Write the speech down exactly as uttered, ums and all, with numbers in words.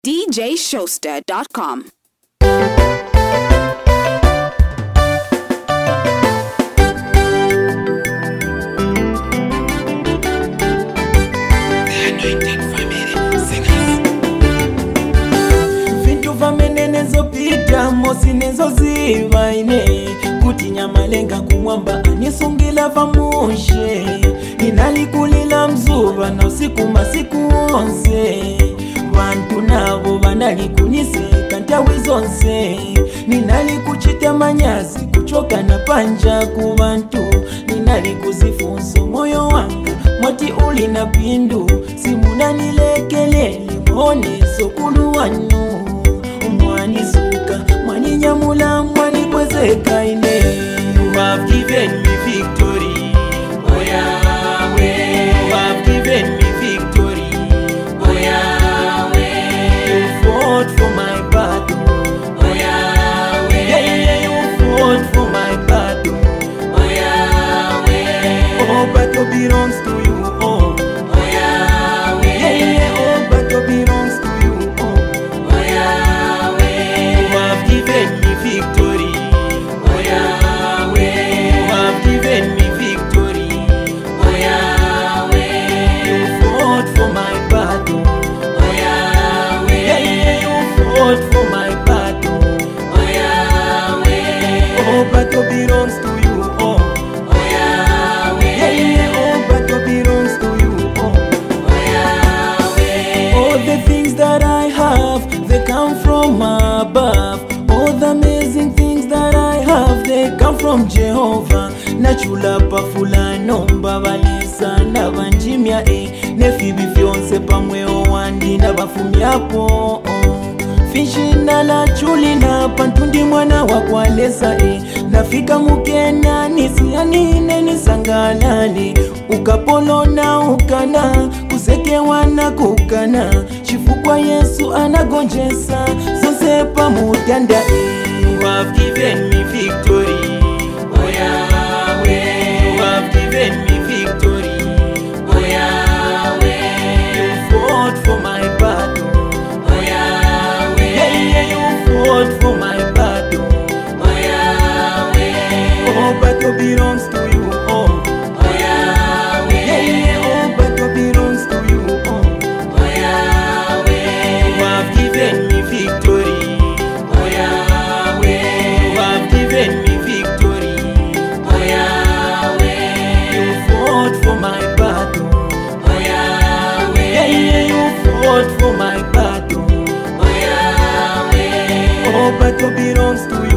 D J Shoster dot com. Vintu vamenenezo pita mosi nezo ziva ine kuti nyamalenga kumwamba anisungila vamushe inalikulila mzuva na usiku masiku onse vantu navo vanalikuniseka ntawi zonse ninalikuchita manyazi kuchoka na panja ku vantu ninalikuzifunso moyo wanga mwati uli na pindu simunanilekelele moneso kulu wanu mwanisuka mwaninyamula mwanikwezeka ine. You have given me victory, oh Yahweh. You have given me victory, oh Yahweh. You fought for my battle, oh Yahweh. Yeah, yeah, you fought for my battle, oh Yahweh. All battle belongs to you, oh, oh Yahweh. Yeah, yeah, all battle belongs to you, oh, oh Yahweh. You have given me victory, oh Yahweh. You have given me victory, oh Yahweh. You fought for my battle, oh Yahweh. Yeah, yeah, you fought for my battle, oh Yahweh. All battle belongs to you, oh, oh Yahweh. Yeah, yeah, all battle belongs to you, oh, oh Yahweh. All the things that I have, they come from above. All the amazing things that I have, they come from Jehovah. Nachula pafula nomba valisa na vanjimia e nefibi fionse pamwe owandi na bafumyapo oh. Fishina la chuli na pantundi mwana wakwalesa e nafika mukena nisianine nisangalali ukapolo na ukana kusekewa na kukana chifukwa Yesu anagonjesa zonse pamutanda e. You have given me victory, oh Yahweh. You have given me victory, oh Yahweh. You fought for my battle, oh Yahweh. Yeah, yeah, you fought for my battle, oh Yahweh. All battle belongs to you, oh, oh Yahweh. Yeah, yeah, all battle belongs to you, oh, oh Yahweh. You have given me victory, oh Yahweh. You have given me victory, oh Yahweh. You fought for my battle, oh Yahweh. Yeah, yeah, you fought for my battle, oh Yahweh. All battle belongs to you.